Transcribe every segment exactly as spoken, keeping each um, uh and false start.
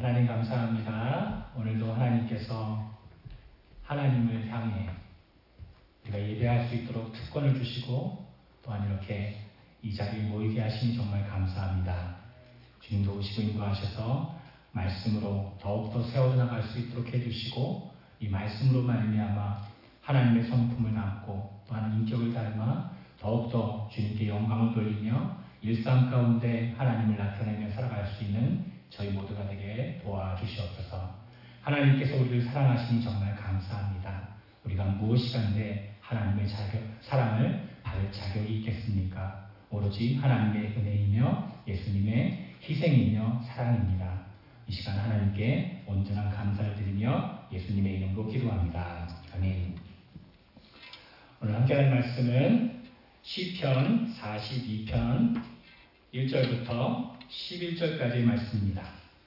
하나님 감사합니다. 오늘도 하나님께서 하나님을 향해 우리가 예배할 수 있도록 특권을 주시고 또한 이렇게 이 자리에 모이게 하시니 정말 감사합니다. 주님도 오시고 인도하셔서 말씀으로 더욱더 세워나갈 수 있도록 해주시고 이 말씀으로 말미암아 하나님의 성품을 낳고 또한 인격을 닮아 더욱더 주님께 영광을 돌리며 일상 가운데 하나님을 나타내며 살아갈 수 있는 저희 모두가 되게 도와주시옵소서. 하나님께서 우리를 사랑하시니 정말 감사합니다. 우리가 무엇이 간데 하나님의 자격, 사랑을 받을 자격이 있겠습니까? 오로지 하나님의 은혜이며 예수님의 희생이며 사랑입니다. 이 시간 하나님께 온전한 감사를 드리며 예수님의 이름으로 기도합니다. 아멘. 오늘 함께 할 말씀은 시편 사십이 편 일 절부터 십일 절까지의 말씀입니다.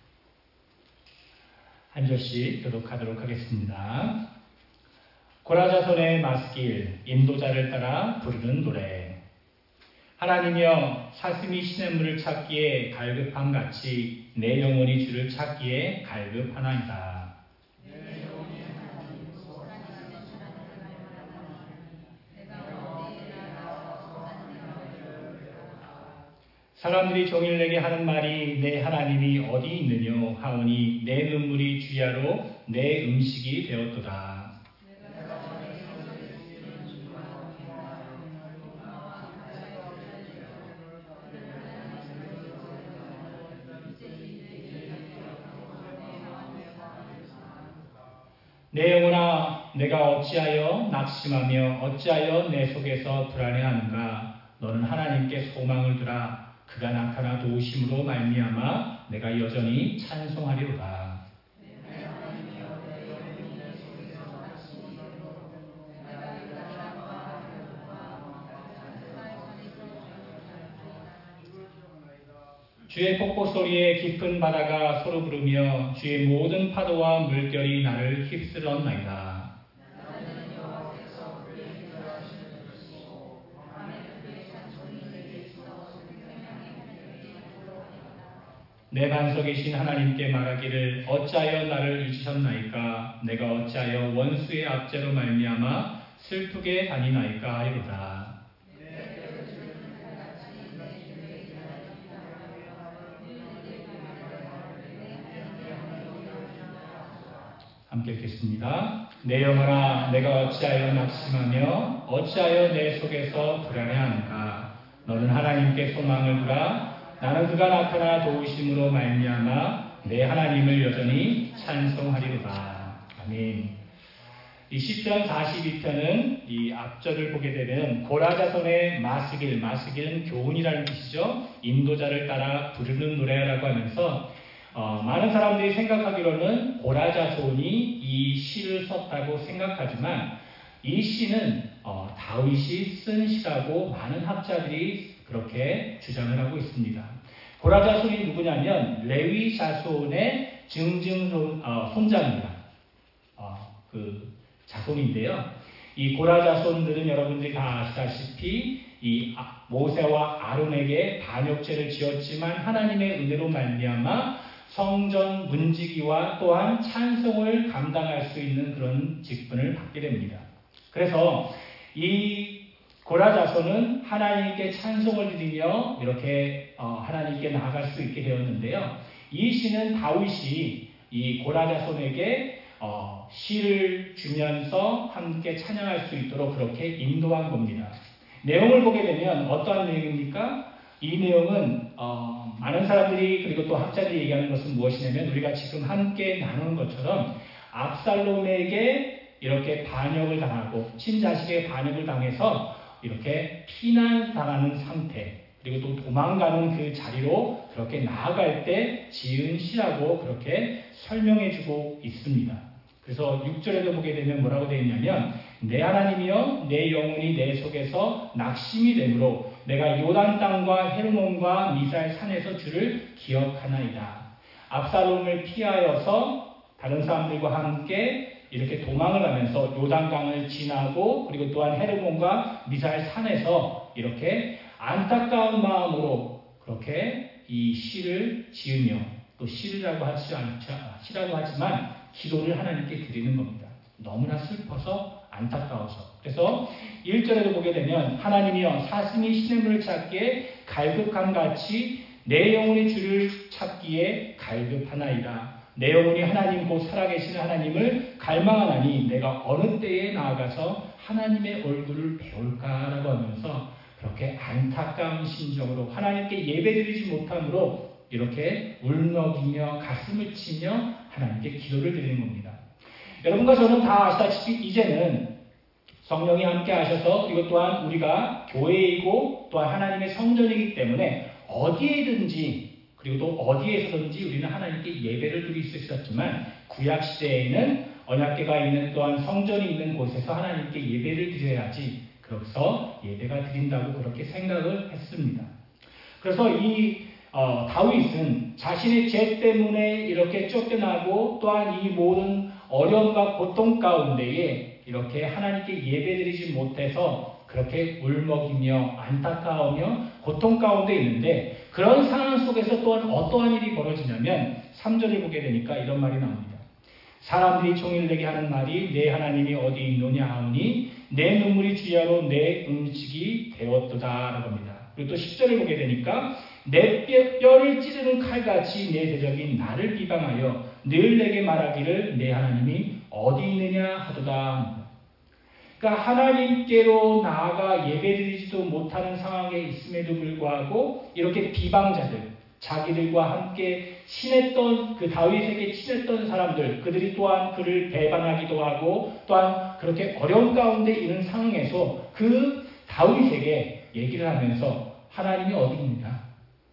한 절씩 교독하도록 하겠습니다. 고라자손의 마스길, 인도자를 따라 부르는 노래. 하나님이여, 사슴이 시냇물을 찾기에 갈급함같이 내 영혼이 주를 찾기에 갈급하나이다. 사람들이 종일 내게 하는 말이 내 하나님이 어디 있느뇨 하오니 내 눈물이 주야로 내 음식이 되었도다. 내 영혼아, 내가 어찌하여 낙심하며 어찌하여 내 속에서 불안해하는가? 너는 하나님께 소망을 두라. 그가 나타나 도우심으로 말미암아 내가 여전히 찬송하리로다. 주의 폭포 소리에 깊은 바다가 소로 부르며 주의 모든 파도와 물결이 나를 휩쓸었나이다. 내 반석이신 하나님께 말하기를 어찌하여 나를 잊으셨나이까? 내가 어찌하여 원수의 압제로 말미암아 슬프게 다니나이까 하리로다. 함께 읽겠습니다. 내 영혼아, 내가 어찌하여 낙심하며 어찌하여 내 속에서 불안해하는가? 너는 하나님께 소망을 두라. 나는 그가 나타나 도우심으로 말미암아 내 하나님을 여전히 찬송하리로다. 아멘. 이 시편 사십이 편은 이 앞절을 보게 되면 고라자손의 마스길, 마스길은 교훈이라는 뜻이죠. 인도자를 따라 부르는 노래라고 하면서 어, 많은 사람들이 생각하기로는 고라자손이 이 시를 썼다고 생각하지만 이 시는 어, 다윗이 쓴 시라고 많은 학자들이 그렇게 주장을 하고 있습니다. 고라자손이 누구냐면 레위 자손의 증증 어, 손자입니다. 어, 그 자손인데요. 이 고라자손들은 여러분들이 다 아시다시피 이 모세와 아론에게 반역죄를 지었지만 하나님의 은혜로 말미암아 성전 문지기와 또한 찬송을 감당할 수 있는 그런 직분을 받게 됩니다. 그래서 이 고라자손은 하나님께 찬송을 드리며 이렇게 어, 하나님께 나아갈 수 있게 되었는데요. 이 시는 다윗이 이 고라자손에게 어, 시를 주면서 함께 찬양할 수 있도록 그렇게 인도한 겁니다. 내용을 보게 되면 어떠한 내용입니까? 이 내용은 어, 많은 사람들이 그리고 또 학자들이 얘기하는 것은 무엇이냐면 우리가 지금 함께 나누는 것처럼 압살롬에게 이렇게 반역을 당하고 친자식의 반역을 당해서 이렇게 피난당하는 상태 그리고 또 도망가는 그 자리로 그렇게 나아갈 때 지은 시라고 그렇게 설명해주고 있습니다. 그래서 육 절에도 보게 되면 뭐라고 되어 있냐면 내 하나님이여 내 영혼이 내 속에서 낙심이 되므로 내가 요단 땅과 헤르몬과 미살 산에서 주를 기억하나이다. 압살롬을 피하여서 다른 사람들과 함께 이렇게 도망을 하면서 요단강을 지나고 그리고 또한 헤르몬과 미살 산에서 이렇게 안타까운 마음으로 그렇게 이 시를 지으며 또 싫으라고 하지 않죠. 싫다고 하지만 기도를 하나님께 드리는 겁니다. 너무나 슬퍼서 안타까워서. 그래서 일 절에도 보게 되면 하나님이여 사슴이 시냇물을 찾기에 갈급함같이 내 영혼이 주를 찾기에 갈급하나이다. 내 영혼이 하나님 곧 살아계신 하나님을 갈망하나니 내가 어느 때에 나아가서 하나님의 얼굴을 배울까라고 하면서 그렇게 안타까운 심정으로 하나님께 예배드리지 못함으로 이렇게 울먹이며 가슴을 치며 하나님께 기도를 드리는 겁니다. 여러분과 저는 다 아시다시피 이제는 성령이 함께 하셔서 그리고 또한 우리가 교회이고 또한 하나님의 성전이기 때문에 어디에든지 그리고 또 어디에서든지 우리는 하나님께 예배를 드릴 수 있었지만 구약시대에는 언약궤가 있는 또한 성전이 있는 곳에서 하나님께 예배를 드려야지 그래서 예배가 드린다고 그렇게 생각을 했습니다. 그래서 이 어, 다윗은 자신의 죄 때문에 이렇게 쫓겨나고 또한 이 모든 어려움과 고통 가운데에 이렇게 하나님께 예배드리지 못해서 그렇게 울먹이며 안타까우며 고통 가운데 있는데 그런 상황 속에서 또한 어떠한 일이 벌어지냐면 삼 절을 보게 되니까 이런 말이 나옵니다. 사람들이 종일 내게 하는 말이 내 하나님이 어디 있느냐 하오니 내 눈물이 주야로 내 음식이 되었도다 라고 합니다. 그리고 또 십 절을 보게 되니까 내 뼈를 찌르는 칼같이 내 대적이 나를 비방하여 늘 내게 말하기를 내 하나님이 어디 있느냐 하도다. 그러니까 하나님께로 나아가 예배드리지도 못하는 상황에 있음에도 불구하고 이렇게 비방자들, 자기들과 함께 친했던 그 다윗에게 친했던 사람들, 그들이 또한 그를 배반하기도 하고 또한 그렇게 어려운 가운데 있는 상황에서 그 다윗에게 얘기를 하면서 하나님이 어디 있느냐?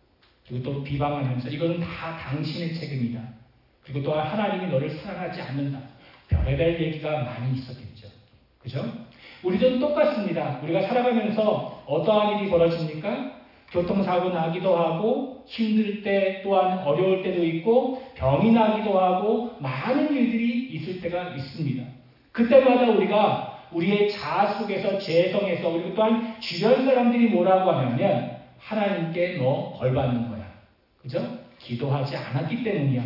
그리고 또 비방하면서 이것은 다 당신의 책임이다. 그리고 또한 하나님이 너를 사랑하지 않는다. 별의별 얘기가 많이 있었겠죠. 그죠? 우리도 똑같습니다. 우리가 살아가면서 어떠한 일이 벌어집니까? 교통사고 나기도 하고 힘들 때 또한 어려울 때도 있고 병이 나기도 하고 많은 일들이 있을 때가 있습니다. 그때마다 우리가 우리의 자아 속에서 재성에서 그리고 또한 주변 사람들이 뭐라고 하냐면 하나님께 너 벌받는 거야. 그죠? 기도하지 않았기 때문이야.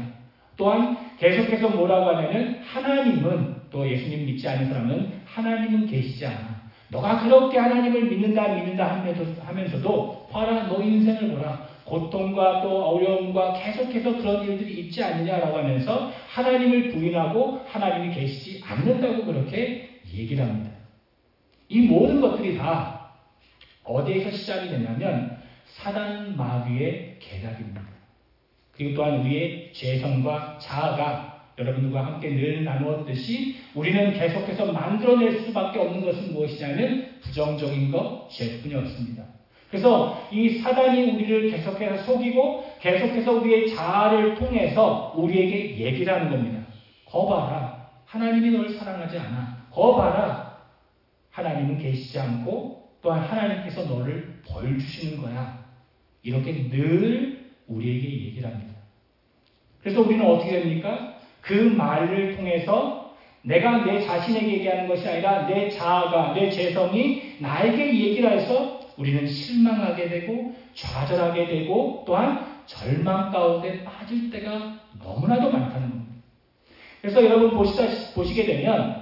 또한 계속해서 뭐라고 하냐면 하나님은 또 예수님 믿지 않는 사람은 하나님은 계시지 않아. 너가 그렇게 하나님을 믿는다 믿는다 하면서도 봐라 너 인생을 보라. 고통과 또 어려움과 계속해서 그런 일들이 있지 않느냐라고 하면서 하나님을 부인하고 하나님이 계시지 않는다고 그렇게 얘기를 합니다. 이 모든 것들이 다 어디에서 시작이 되냐면 사단 마귀의 계략입니다. 그리고 또한 우리의 죄성과 자아가 여러분들과 함께 늘 나누었듯이 우리는 계속해서 만들어낼 수밖에 없는 것은 무엇이냐면 부정적인 것, 죄뿐이었습니다. 그래서 이 사단이 우리를 계속해서 속이고 계속해서 우리의 자아를 통해서 우리에게 얘기를 하는 겁니다. 거 봐라. 하나님이 너를 사랑하지 않아. 거 봐라. 하나님은 계시지 않고 또한 하나님께서 너를 벌 주시는 거야. 이렇게 늘 우리에게 얘기를 합니다. 그래서 우리는 어떻게 됩니까? 그 말을 통해서 내가 내 자신에게 얘기하는 것이 아니라 내 자아가, 내 재성이 나에게 얘기를 해서 우리는 실망하게 되고 좌절하게 되고 또한 절망 가운데 빠질 때가 너무나도 많다는 겁니다. 그래서 여러분 보시다, 보시게 되면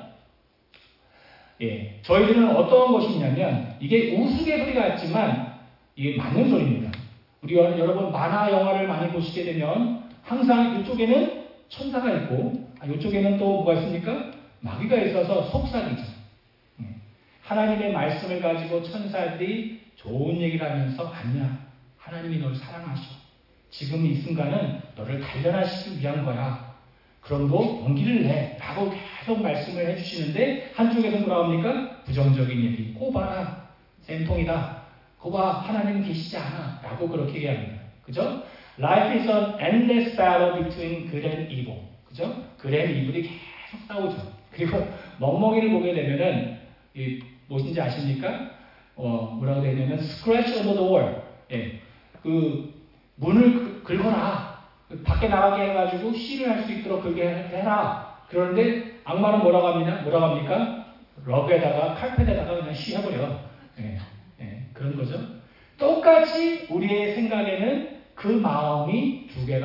예, 저희들은 어떤 것이 있냐면 이게 우스갯소리 같지만 이게 맞는 소리입니다. 우리 여러분 만화 영화를 많이 보시게 되면 항상 이쪽에는 천사가 있고 아, 이쪽에는 또 뭐가 있습니까? 마귀가 있어서 속삭이죠. 예. 하나님의 말씀을 가지고 천사들이 좋은 얘기를 하면서 아니야. 하나님이 너를 사랑하셔. 지금 이 순간은 너를 단련하시기 위한 거야. 그럼도 용기를 내. 라고 계속 말씀을 해주시는데 한쪽에서 뭐라고 합니까? 부정적인 얘기. 고 봐라. 쌤통이다. 고 봐. 하나님은 계시지 않아. 라고 그렇게 얘기합니다. 그죠? Life is an endless battle between good and evil. 그죠? good and evil이 계속 싸우죠. 그리고 멍멍이를 보게 되면은 이 무엇인지 아십니까? 어, 뭐라고 되어 있냐면 scratch under the wall. 예. 그 문을 긁어라. 밖에 나가게 해가지고 시를 할 수 있도록 그렇게 해라. 그런데 악마는 뭐라고 합니까? 뭐라고 합니까? 러그에다가 칼펫에다가 그냥 시 해버려. 예. 예. 그런 거죠. 똑같이 우리의 생각에는 그 마음이 두 개가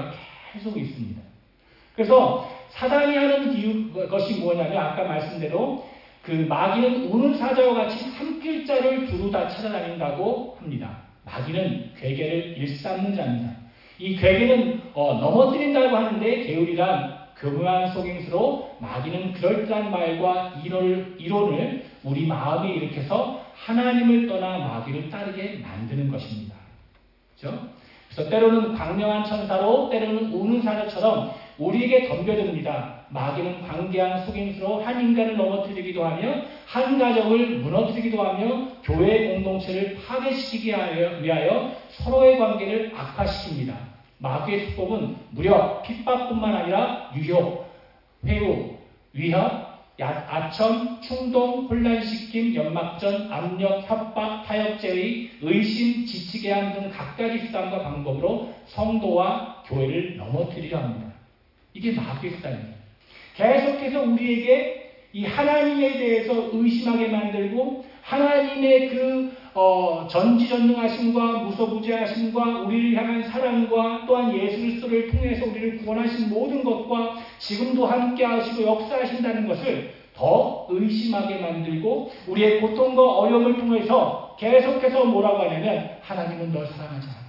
계속 있습니다. 그래서 사단이 하는 이유, 것이 뭐냐면 아까 말씀대로 그 마귀는 우는 사자와 같이 삼킬자를 두루 다 찾아다닌다고 합니다. 마귀는 괴계를 일삼는 자입니다. 이 괴계는 어, 넘어뜨린다고 하는데 게으리란 교묘한 속임수로 마귀는 그럴듯한 말과 이론을, 이론을 우리 마음에 일으켜서 하나님을 떠나 마귀를 따르게 만드는 것입니다. 그렇죠? 그래서 때로는 광명한 천사로 때로는 우는 사자처럼 우리에게 덤벼듭니다. 마귀는 관계한 속임수로 한 인간을 넘어뜨리기도 하며 한 가정을 무너뜨리기도 하며 교회 공동체를 파괴시키기 위하여 서로의 관계를 악화시킵니다. 마귀의 수법은 무려 핍박뿐만 아니라 유혹, 회유, 위협, 아첨, 충동, 혼란시킴, 연막전, 압력, 협박, 타협제의, 의심, 지치게 함 등 갖가지 수단과 방법으로 성도와 교회를 넘어뜨리려 합니다. 이게 마귀의 수단입니다. 계속해서 우리에게 이 하나님에 대해서 의심하게 만들고 하나님의 그 어, 전지전능하심과 무소부재하심과 우리를 향한 사랑과 또한 예수 그리스도를 통해서 우리를 구원하신 모든 것과 지금도 함께 하시고 역사하신다는 것을 더 의심하게 만들고 우리의 고통과 어려움을 통해서 계속해서 뭐라고 하냐면 하나님은 널 사랑하지 않아.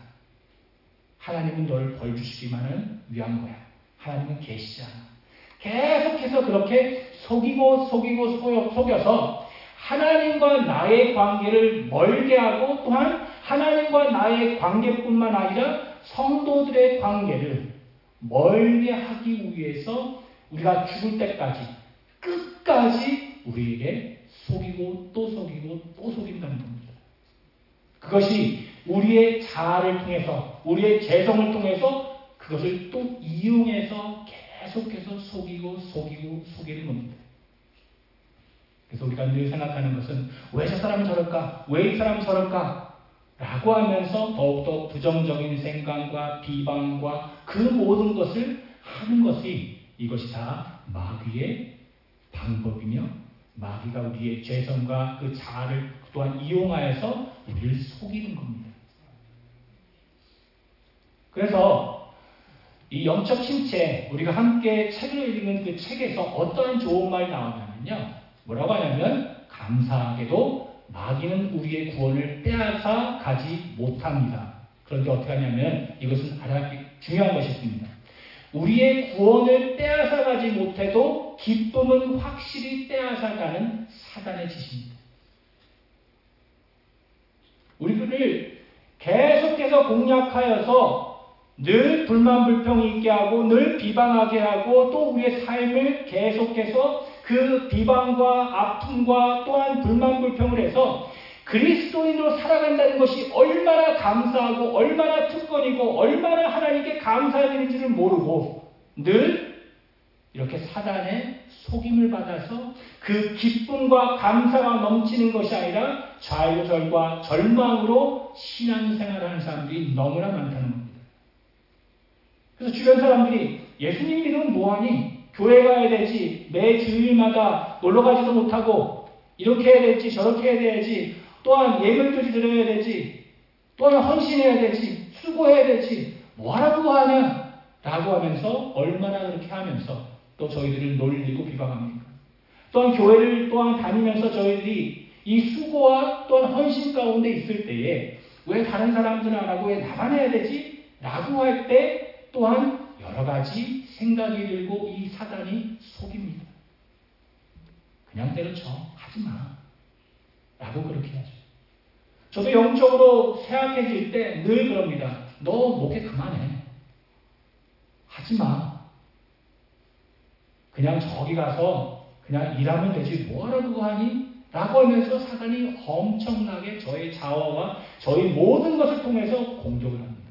하나님은 너를 벌 주시기만을 위한 거야. 하나님은 계시지 않아. 계속해서 그렇게 속이고 속이고 속여서 하나님과 나의 관계를 멀게 하고 또한 하나님과 나의 관계뿐만 아니라 성도들의 관계를 멀게 하기 위해서 우리가 죽을 때까지 끝까지 우리에게 속이고 또 속이고 또 속인다는 겁니다. 그것이 우리의 자아를 통해서 우리의 재성을 통해서 그것을 또 이용해서 계속해서 속이고 속이고 속이는 겁니다. 그래서 우리가 늘 생각하는 것은 왜 저 사람이 저럴까? 왜 이 사람이 저럴까? 라고 하면서 더욱더 부정적인 생각과 비방과 그 모든 것을 하는 것이 이것이 다 마귀의 방법이며 마귀가 우리의 죄성과 그 자아를 또한 이용하여서 우리를 속이는 겁니다. 그래서 이 영적 침체, 우리가 함께 책을 읽는 그 책에서 어떠한 좋은 말이 나오냐면요. 뭐라고 하냐면 감사하게도 마귀는 우리의 구원을 빼앗아 가지 못합니다. 그런데 어떻게 하냐면 이것은 아주 중요한 것이 있습니다. 우리의 구원을 빼앗아 가지 못해도 기쁨은 확실히 빼앗아 가는 사단의 짓입니다. 우리들을 계속해서 공략하여서 늘 불만 불평이 있게 하고 늘 비방하게 하고 또 우리의 삶을 계속해서 그 비방과 아픔과 또한 불만 불평을 해서 그리스도인으로 살아간다는 것이 얼마나 감사하고 얼마나 특권이고 얼마나 하나님께 감사해야 되는지를 모르고 늘 이렇게 사단의 속임을 받아서 그 기쁨과 감사가 넘치는 것이 아니라 좌절과 절망으로 신앙생활을 하는 사람들이 너무나 많다는 겁니다. 그래서 주변 사람들이 예수님 믿으면 뭐하니? 교회 가야 되지, 매 주일마다 놀러 가지도 못하고 이렇게 해야 되지, 저렇게 해야 되지, 또한 예물까지 드려야 되지, 또한 헌신해야 되지, 수고해야 되지, 뭐하라고 하냐? 라고 하면서 얼마나 그렇게 하면서 또 저희들을 놀리고 비방합니까? 또한 교회를 또한 다니면서 저희들이 이 수고와 또한 헌신 가운데 있을 때에 왜 다른 사람들은 안 하고 왜 나만 해야 되지? 라고 할 때 또한 여러 가지 생각이 들고 이 사단이 속입니다. 그냥 때려쳐. 하지 마. 라고 그렇게 하죠. 저도 영적으로 쇠약해질 때 늘 그럽니다. 너 목회 그만해. 하지 마. 그냥 저기 가서 그냥 일하면 되지 뭐하라고 하니? 라고 하면서 사단이 엄청나게 저의 자아와 저의 모든 것을 통해서 공격을 합니다.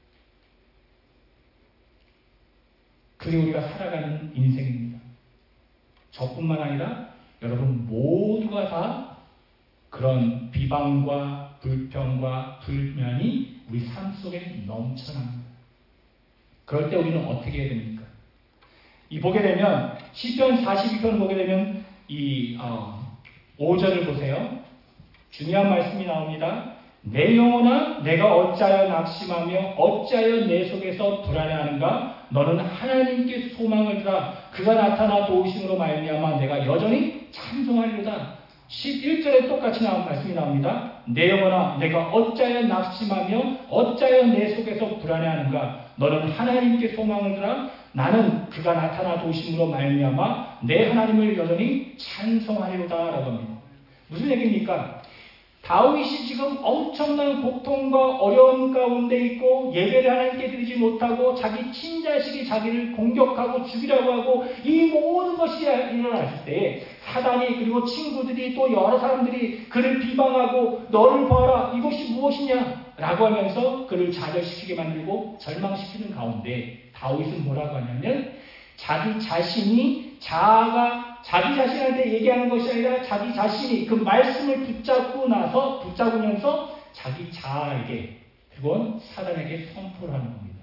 그게 우리가 살아가는 인생입니다. 저뿐만 아니라 여러분 모두가 다 그런 비방과 불평과 불만이 우리 삶 속에 넘쳐납니다. 그럴 때 우리는 어떻게 해야 됩니까? 이 보게 되면 시편 사십이 편 보게 되면 이 어, 오 절을 보세요. 중요한 말씀이 나옵니다. 내 영혼아 내가 어찌하여 낙심하며 어찌하여 내 속에서 불안해하는가? 너는 하나님께 소망을 두라. 그가 나타나 도우심으로 말미암아 내가 여전히 찬송하리로다. 십일 절에 똑같이 나온 말씀이 나옵니다. 내 영혼아 내가 어찌하여 낙심하며 어찌하여 내 속에서 불안해하는가. 너는 하나님께 소망을 두라. 나는 그가 나타나 도우심으로 말미암아 내 하나님을 여전히 찬송하리로다 라고 합니다. 무슨 얘기입니까? 다윗이 지금 엄청난 고통과 어려움 가운데 있고 예배를 하나님께 드리지 못하고 자기 친자식이 자기를 공격하고 죽이라고 하고 이 모든 것이 일어났을 때 사단이 그리고 친구들이 또 여러 사람들이 그를 비방하고 너를 봐라 이것이 무엇이냐 라고 하면서 그를 좌절시키게 만들고 절망시키는 가운데 다윗은 뭐라고 하냐면 자기 자신이 자아가 자기 자신한테 얘기하는 것이 아니라 자기 자신이 그 말씀을 붙잡고 나서 붙잡으면서 자기 자아에게 그리고 사단에게 선포를 하는 겁니다.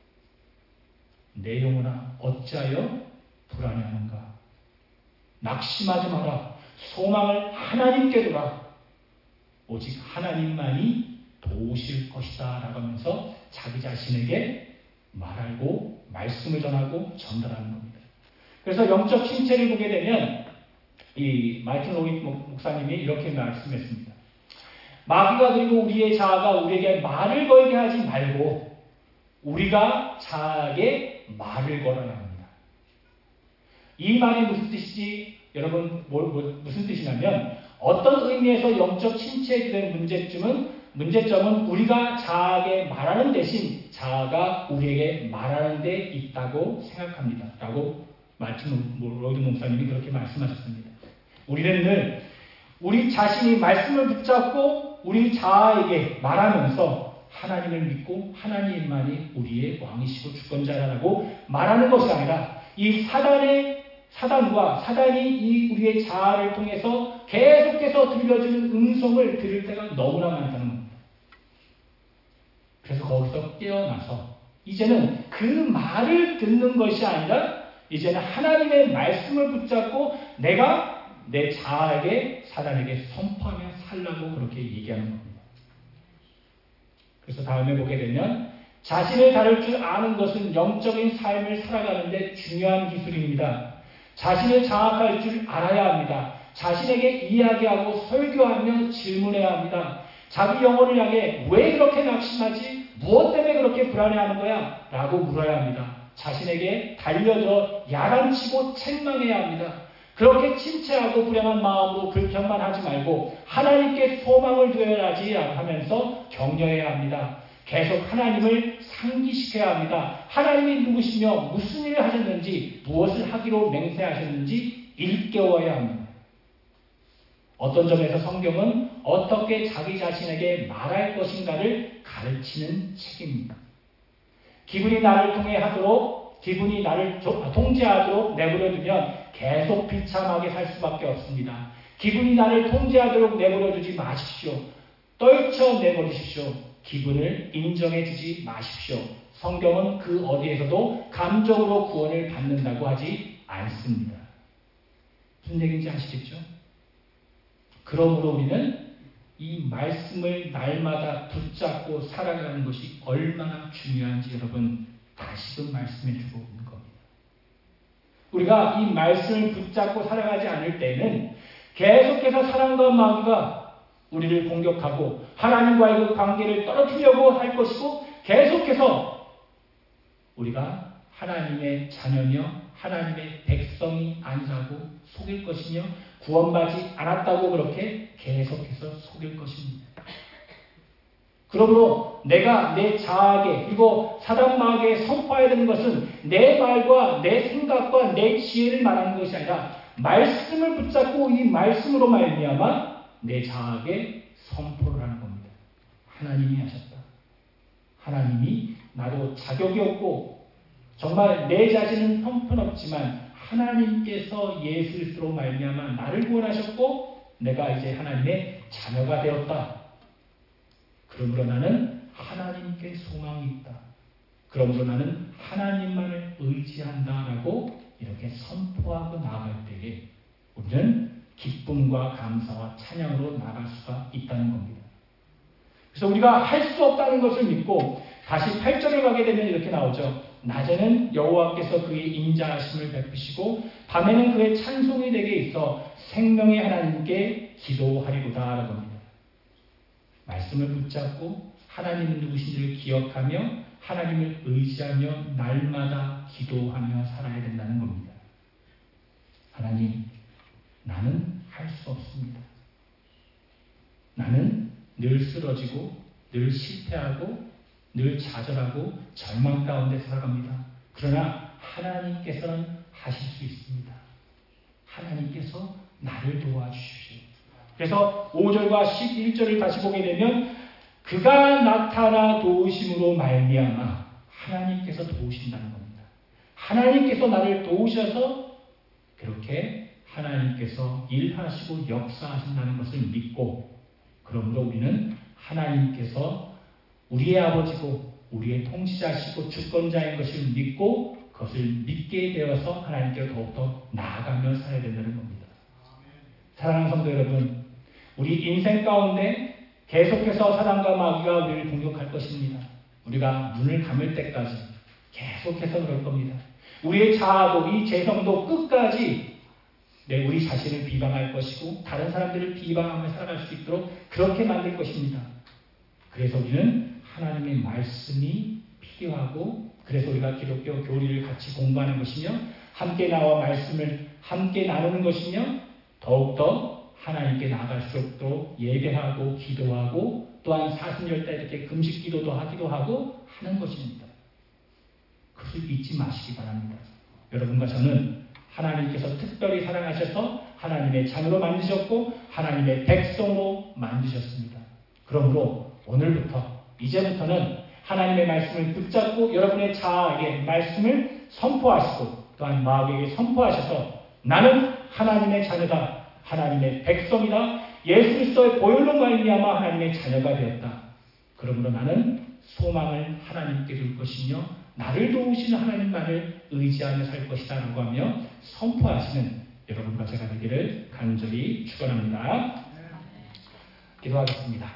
내 영혼아 어찌하여 불안해하는가. 낙심하지 마라. 소망을 하나님께 두라. 오직 하나님만이 도우실 것이다 라고 하면서 자기 자신에게 말하고 말씀을 전하고 전달하는 겁니다. 그래서 영적 침체를 보게 되면 이 마이클 로이 목사님이 이렇게 말씀했습니다. 마귀가 그리고 우리의 자아가 우리에게 말을 걸게 하지 말고 우리가 자아에게 말을 걸어야 합니다. 이 말이 무슨 뜻이지? 여러분 뭐, 뭐, 무슨 뜻이냐면 어떤 의미에서 영적 침체에 된 문제점은 문제점은 우리가 자아에게 말하는 대신 자아가 우리에게 말하는 데 있다고 생각합니다. 라고 마틴 로이드 목사님이 그렇게 말씀하셨습니다. 우리는 늘 우리 자신이 말씀을 붙잡고 우리 자아에게 말하면서 하나님을 믿고 하나님만이 우리의 왕이시고 주권자라고 말하는 것이 아니라 이 사단의 사단과 사단이 이 우리의 자아를 통해서 계속해서 들려주는 음성을 들을 때가 너무나 많다는 겁니다. 그래서 거기서 깨어나서 이제는 그 말을 듣는 것이 아니라 이제는 하나님의 말씀을 붙잡고 내가 내 자아에게 사단에게 선포하며 살라고 그렇게 얘기하는 겁니다. 그래서 다음에 보게 되면 자신을 다룰 줄 아는 것은 영적인 삶을 살아가는 데 중요한 기술입니다. 자신을 장악할 줄 알아야 합니다. 자신에게 이야기하고 설교하며 질문해야 합니다. 자기 영혼을 향해 왜 그렇게 낙심하지? 무엇 때문에 그렇게 불안해하는 거야? 라고 물어야 합니다. 자신에게 달려들어 야단치고 책망해야 합니다. 그렇게 침체하고 불행한 마음으로 불평만 하지 말고 하나님께 소망을 두어야지 하면서 격려해야 합니다. 계속 하나님을 상기시켜야 합니다. 하나님이 누구시며 무슨 일을 하셨는지 무엇을 하기로 맹세하셨는지 일깨워야 합니다. 어떤 점에서 성경은 어떻게 자기 자신에게 말할 것인가를 가르치는 책입니다. 기분이 나를 통해 하도록 기분이 나를 통제하도록 내버려두면 계속 비참하게 살 수밖에 없습니다. 기분이 나를 통제하도록 내버려두지 마십시오. 떨쳐내버리십시오. 기분을 인정해주지 마십시오. 성경은 그 어디에서도 감정으로 구원을 받는다고 하지 않습니다. 무슨 얘기인지 아시겠죠? 그러므로 우리는 이 말씀을 날마다 붙잡고 살아가는 것이 얼마나 중요한지 여러분 다시금 말씀해주고 있는 겁니다. 우리가 이 말씀을 붙잡고 살아가지 않을 때는 계속해서 사랑과 마귀가 우리를 공격하고 하나님과의 그 관계를 떨어뜨리려고 할 것이고 계속해서 우리가 하나님의 자녀며 하나님의 백성이 아니라고 속일 것이며 구원받지 않았다고 그렇게 계속해서 속일 것입니다. 그러므로 내가 내 자아에게 그리고 사단 마귀에 선포해야 되는 것은 내 말과 내 생각과 내 지혜를 말하는 것이 아니라 말씀을 붙잡고 이 말씀으로 말미암아 내 자아에게 선포를 하는 겁니다. 하나님이 하셨다. 하나님이 나도 자격이 없고 정말 내 자신은 형편없지만 하나님께서 예수 그리스도로 말미암아 나를 구원하셨고 내가 이제 하나님의 자녀가 되었다. 그러므로 나는 하나님께 소망이 있다. 그러므로 나는 하나님만을 의지한다라고 이렇게 선포하고 나아갈 때에 우리는 기쁨과 감사와 찬양으로 나아갈 수가 있다는 겁니다. 그래서 우리가 할 수 없다는 것을 믿고 다시 팔 절을 가게 되면 이렇게 나오죠. 낮에는 여호와께서 그의 인자하심을 베푸시고 밤에는 그의 찬송이 내게 있어 생명의 하나님께 기도하리로다 라고 합니다. 말씀을 붙잡고 하나님은 누구신지를 기억하며 하나님을 의지하며 날마다 기도하며 살아야 된다는 겁니다. 하나님, 나는 할 수 없습니다. 나는 늘 쓰러지고 늘 실패하고 늘 좌절하고 절망 가운데 살아갑니다. 그러나 하나님께서는 하실 수 있습니다. 하나님께서 나를 도와주십시오. 그래서 오 절과 십일 절을 다시 보게 되면 그가 나타나 도우심으로 말미암아 하나님께서 도우신다는 겁니다. 하나님께서 나를 도우셔서 그렇게 하나님께서 일하시고 역사하신다는 것을 믿고, 그러므로 우리는 하나님께서 우리의 아버지고 우리의 통치자시고 주권자인 것을 믿고 그것을 믿게 되어서 하나님께 더욱더 나아가며 살아야 된다는 겁니다. 사랑하는 성도 여러분, 우리 인생 가운데 계속해서 사단과 마귀가 우리를 공격할 것입니다. 우리가 눈을 감을 때까지 계속해서 그럴 겁니다. 우리의 자아도 이 재성도 끝까지 네, 우리 자신을 비방할 것이고 다른 사람들을 비방하며 살아갈 수 있도록 그렇게 만들 것입니다. 그래서 우리는 하나님의 말씀이 필요하고, 그래서 우리가 기독교 교리를 같이 공부하는 것이며 함께 나와 말씀을 함께 나누는 것이며 더욱더 하나님께 나아갈 수 있도록 예배하고 기도하고 또한 사순절 때 이렇게 금식 기도도 하기도 하고 하는 것입니다. 그것을 잊지 마시기 바랍니다. 여러분과 저는 하나님께서 특별히 사랑하셔서 하나님의 자녀로 만드셨고 하나님의 백성으로 만드셨습니다. 그러므로 오늘부터 이제부터는 하나님의 말씀을 붙잡고 여러분의 자아에게 말씀을 선포하시고 또한 마귀에게 선포하셔서 나는 하나님의 자녀다, 하나님의 백성이다, 예수 그리스도의 보혈로 말미암아 하나님의 자녀가 되었다. 그러므로 나는 소망을 하나님께 둘 것이며 나를 도우시는 하나님만을 의지하며 살 것이다 라고 하며 선포하시는 여러분과 제가 되기를 간절히 축원합니다. 기도하겠습니다.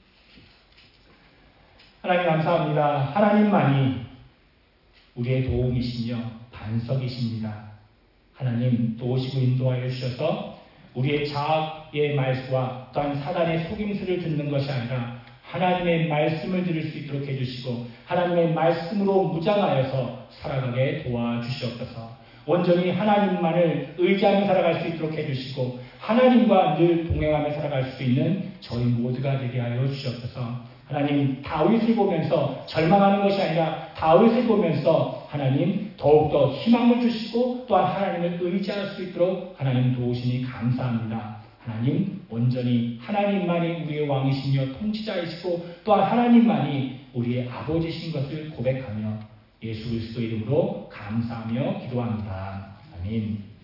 하나님 감사합니다. 하나님만이 우리의 도움이시며 반석이십니다. 하나님 도우시고 인도하여 주셔서 우리의 자아의 말씀과 또한 사단의 속임수를 듣는 것이 아니라 하나님의 말씀을 들을 수 있도록 해주시고 하나님의 말씀으로 무장하여서 살아가게 도와주시옵소서. 온전히 하나님만을 의지하며 살아갈 수 있도록 해주시고 하나님과 늘 동행하며 살아갈 수 있는 저희 모두가 되게 하여 주시옵소서. 하나님, 다윗을 보면서 절망하는 것이 아니라 다윗을 보면서 하나님 더욱더 희망을 주시고 또한 하나님을 의지할 수 있도록 하나님 도우시니 감사합니다. 하나님, 온전히 하나님만이 우리의 왕이시며 통치자이시고 또한 하나님만이 우리의 아버지신 것을 고백하며 예수 그리스도 이름으로 감사하며 기도합니다. 아멘.